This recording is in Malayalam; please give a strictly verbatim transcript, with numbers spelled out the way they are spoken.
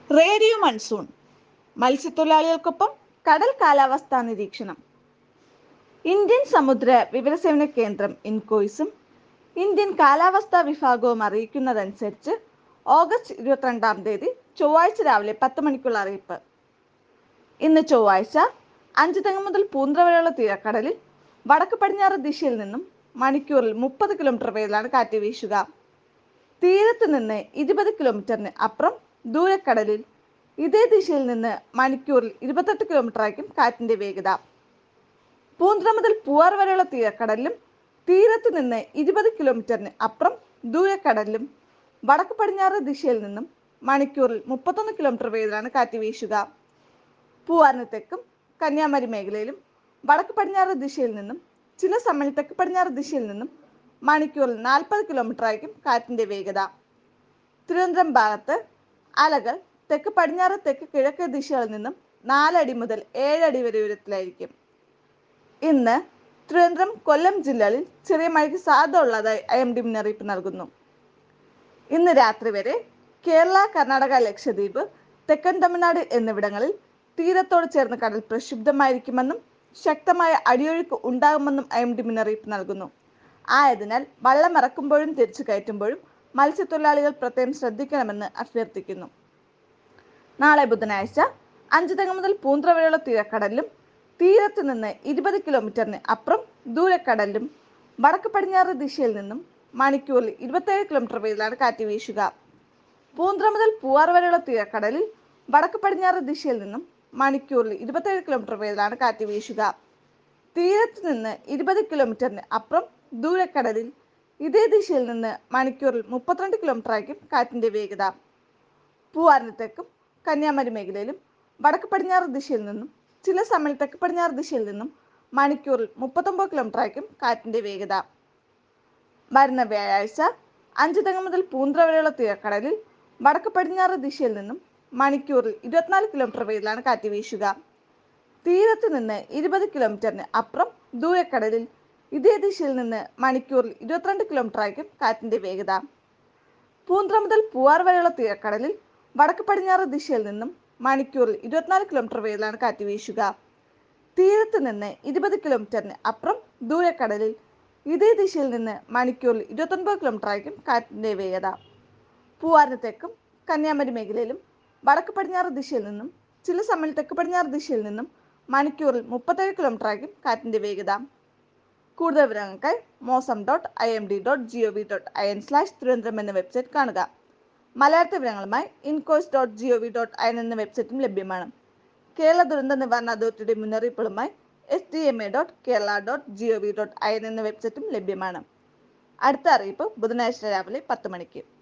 റേഡിയോ മൺസൂൺ മത്സ്യത്തൊഴിലാളികൾക്കൊപ്പം കടൽ കാലാവസ്ഥാ നിരീക്ഷണം. ഇന്ത്യൻ സമുദ്ര വിവരസേവന കേന്ദ്രം ഇൻകോയ്സും ഇന്ത്യൻ കാലാവസ്ഥാ വിഭാഗവും അറിയിക്കുന്നതനുസരിച്ച് ഓഗസ്റ്റ് ഇരുപത്തിരണ്ടാം തീയതി ചൊവ്വാഴ്ച രാവിലെ പത്ത് മണിക്കുള്ള അറിയിപ്പ്. ഇന്ന് ചൊവ്വാഴ്ച അഞ്ചുതെങ്ങ് മുതൽ പൂന്ത്ര വരെയുള്ള തീരക്കടലിൽ വടക്ക് പടിഞ്ഞാറ് ദിശയിൽ നിന്നും മണിക്കൂറിൽ മുപ്പത് കിലോമീറ്റർ വേഗത്തിലാണ് കാറ്റ് വീശുക. തീരത്ത് നിന്ന് ഇരുപത് കിലോമീറ്ററിന് അപ്പുറം ദൂരക്കടലിൽ ഇതേ ദിശയിൽ നിന്ന് മണിക്കൂറിൽ ഇരുപത്തെട്ട് കിലോമീറ്റർ ആയിരിക്കും കാറ്റിന്റെ വേഗത. പൂന്ത്ര മുതൽ പൂവാർ വരെയുള്ള തീരക്കടലിലും തീരത്ത് നിന്ന് ഇരുപത് കിലോമീറ്ററിന് അപ്പുറം ദൂരക്കടലിലും വടക്ക് പടിഞ്ഞാറ് ദിശയിൽ നിന്നും മണിക്കൂറിൽ മുപ്പത്തൊന്ന് കിലോമീറ്റർ വേഗത്തിലാണ് കാറ്റ് വീശുക. പൂവാറിന് തെക്കും കന്യാകുമാരി മേഖലയിലും വടക്ക് പടിഞ്ഞാറ് ദിശയിൽ നിന്നും ചില സമയം തെക്ക് പടിഞ്ഞാറ് ദിശയിൽ നിന്നും മണിക്കൂറിൽ നാൽപ്പത് കിലോമീറ്റർ ആയിരിക്കും കാറ്റിന്റെ വേഗത. തിരുവനന്തപുരം ഭാഗത്ത് അലകൾ തെക്ക് പടിഞ്ഞാറ് തെക്ക് കിഴക്ക് ദിശകളിൽ നിന്നും നാലടി മുതൽ ഏഴടി വരെ ഉയരത്തിലായിരിക്കും. ഇന്ന് തിരുവനന്തപുരം കൊല്ലം ജില്ലകളിൽ ചെറിയ മഴയ്ക്ക് സാധ്യത ഉള്ളതായി ഐ എം ഡി മുന്നറിയിപ്പ് നൽകുന്നു. ഇന്ന് രാത്രി വരെ കേരള, കർണാടക, ലക്ഷദ്വീപ്, തെക്കൻ തമിഴ്നാട് എന്നിവിടങ്ങളിൽ തീരത്തോട് ചേർന്ന് കടൽ പ്രക്ഷുബ്ധമായിരിക്കുമെന്നും ശക്തമായ അടിയൊഴുക്ക് ഉണ്ടാകുമെന്നും ഐ എം ഡി മുന്നറിയിപ്പ് നൽകുന്നു. ആയതിനാൽ വള്ളം ഇറക്കുമ്പോഴും തിരിച്ചു കയറ്റുമ്പോഴും മത്സ്യത്തൊഴിലാളികൾ പ്രത്യേകം ശ്രദ്ധിക്കണമെന്ന് അഭ്യർത്ഥിക്കുന്നു. നാളെ ബുധനാഴ്ച അഞ്ചുതെങ്ങ് മുതൽ പൂന്ത്ര വരെയുള്ള തീരക്കടലിലും തീരത്ത് നിന്ന് ഇരുപത് കിലോമീറ്ററിന് അപ്പുറം ദൂരക്കടലിലും വടക്ക് പടിഞ്ഞാറ് ദിശയിൽ നിന്നും മണിക്കൂറിൽ ഇരുപത്തേഴ് കിലോമീറ്റർ വേഗത്തിലാണ് കാറ്റ് വീശുക. പൂന്ത്ര മുതൽ പൂവാർ വരെയുള്ള തീരക്കടലിൽ വടക്ക് പടിഞ്ഞാറ് ദിശയിൽ നിന്നും മണിക്കൂറിൽ ഇരുപത്തേഴ് കിലോമീറ്റർ വേഗത്തിലാണ് കാറ്റ് വീശുക. തീരത്ത് നിന്ന് ഇരുപത് കിലോമീറ്ററിന് അപ്പുറം ദൂരക്കടലിൽ ഇതേ ദിശയിൽ നിന്ന് മണിക്കൂറിൽ മുപ്പത്തിരണ്ട് കിലോമീറ്റർ ആയിരിക്കും കാറ്റിന്റെ വേഗത. പൂവാറിന് തെക്കും കന്യാകുമാരി മേഖലയിലും വടക്ക് പടിഞ്ഞാറ് ദിശയിൽ നിന്നും ചില സമയം തെക്ക് പടിഞ്ഞാറ് ദിശയിൽ നിന്നും മണിക്കൂറിൽ മുപ്പത്തൊമ്പത് കിലോമീറ്റർ ആയിരിക്കും കാറ്റിന്റെ വേഗത. വരുന്ന വ്യാഴാഴ്ച അഞ്ചുതെങ്ങ് മുതൽ പൂന്ത്ര വരെയുള്ള തീരക്കടലിൽ വടക്ക് പടിഞ്ഞാറ് ദിശയിൽ നിന്നും മണിക്കൂറിൽ ഇരുപത്തിനാല് കിലോമീറ്റർ വേഗത്തിലാണ് കാറ്റ് വീശുക. തീരത്ത് നിന്ന് ഇരുപത് കിലോമീറ്ററിന് അപ്പുറം ദൂരക്കടലിൽ ഇതേ ദിശയിൽ നിന്ന് മണിക്കൂറിൽ ഇരുപത്തിരണ്ട് കിലോമീറ്റർ ആയിരിക്കും കാറ്റിന്റെ വേഗത. പൂന്ത്ര മുതൽ പൂവാർ വരെയുള്ള തീരക്കടലിൽ വടക്ക് പടിഞ്ഞാറ് ദിശയിൽ നിന്നും മണിക്കൂറിൽ ഇരുപത്തിനാല് കിലോമീറ്റർ വേഗത്തിലാണ് കാറ്റ് വീശുക. തീരത്ത് നിന്ന് ഇരുപത് കിലോമീറ്ററിന് അപ്പുറം ദൂരക്കടലിൽ ഇതേ ദിശയിൽ നിന്ന് മണിക്കൂറിൽ ഇരുപത്തൊൻപത് കിലോമീറ്റർ ആയിരിക്കും കാറ്റിന്റെ വേഗത. പൂവാറിന് തെക്കും കന്യാകുമാരി മേഖലയിലും വടക്ക് പടിഞ്ഞാറ് ദിശയിൽ നിന്നും ചില സമയം തെക്ക് പടിഞ്ഞാറ് ദിശയിൽ നിന്നും മണിക്കൂറിൽ മുപ്പത്തേഴ് കിലോമീറ്റർ ആയിരിക്കും കാറ്റിന്റെ വേഗത. കൂടുതൽ വിവരങ്ങൾക്കായി mausam dot I M D dot G O V dot I N slash Thiruvananthapuram എന്ന വെബ്സൈറ്റ് കാണുക. മലയാളത്തെ വിവരങ്ങളുമായി INCOIS dot G O V dot I N എന്ന വെബ്സൈറ്റും ലഭ്യമാണ്. കേരള ദുരന്ത നിവാരണ അതോറിറ്റിയുടെ മുന്നറിയിപ്പുകളുമായി S D M A dot Kerala dot G O V dot I N എന്ന വെബ്സൈറ്റും ലഭ്യമാണ്. അടുത്ത അറിയിപ്പ് ബുധനാഴ്ച രാവിലെ പത്ത് മണിക്ക്.